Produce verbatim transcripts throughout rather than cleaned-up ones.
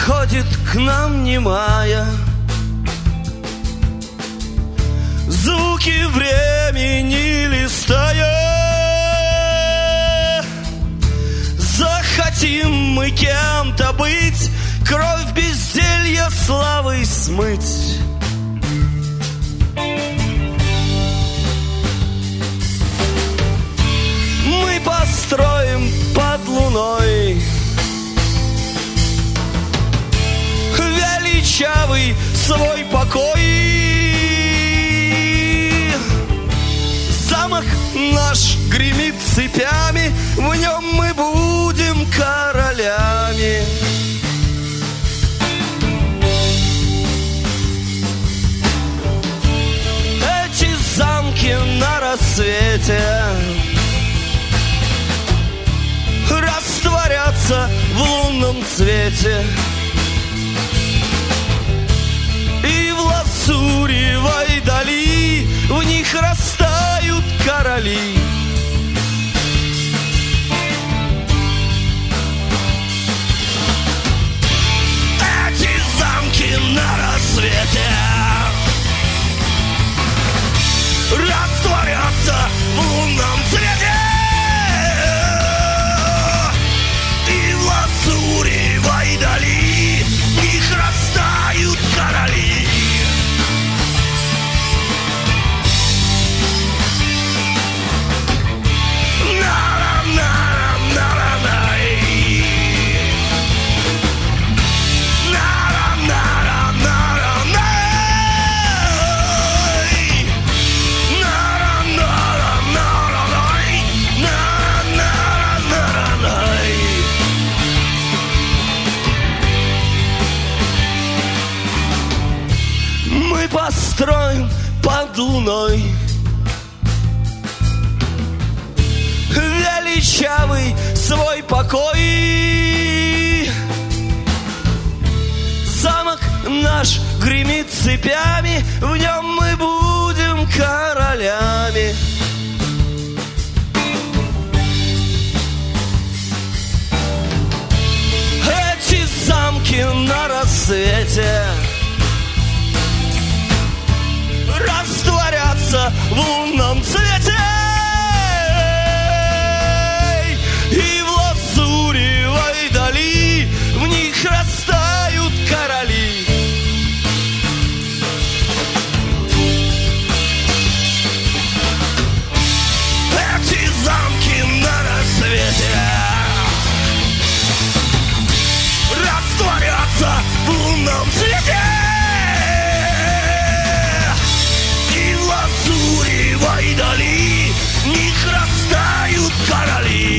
приходит к нам немая. Звуки времени листая. Захотим мы кем-то быть, кровь безделья славой смыть. Мы построим под луной величавый свой покой. Замок наш гремит цепями, в нем мы будем королями. Эти замки на рассвете растворятся в лунном цвете, и в лазуревой дали в них растают короли. Эти замки на рассвете растворятся в лунном цвете, и в лазуревой дали в них растают короли. Мы построим под луной величавый свой покой. Замок наш гремит цепями, в нем мы будем королями. Эти замки на рассвете растворятся в лунном цвете, и в лазуревой дали в них растают короли. Эти замки на рассвете растворятся в лунном цвете, лазуревой дали в них растают короли.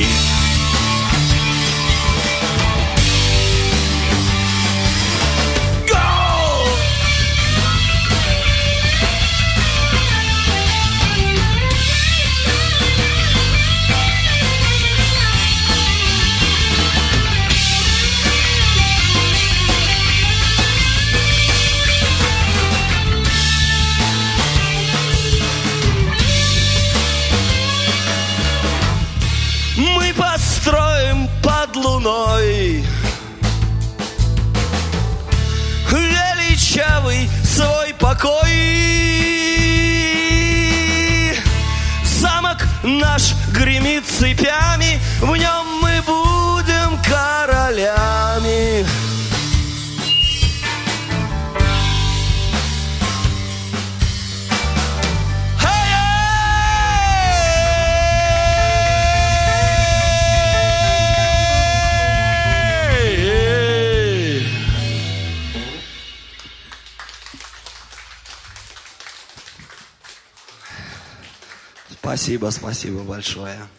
Мы построим под луной величавый свой покой. Замок наш гремит цепями, в нем мы будем королями. Спасибо, спасибо большое.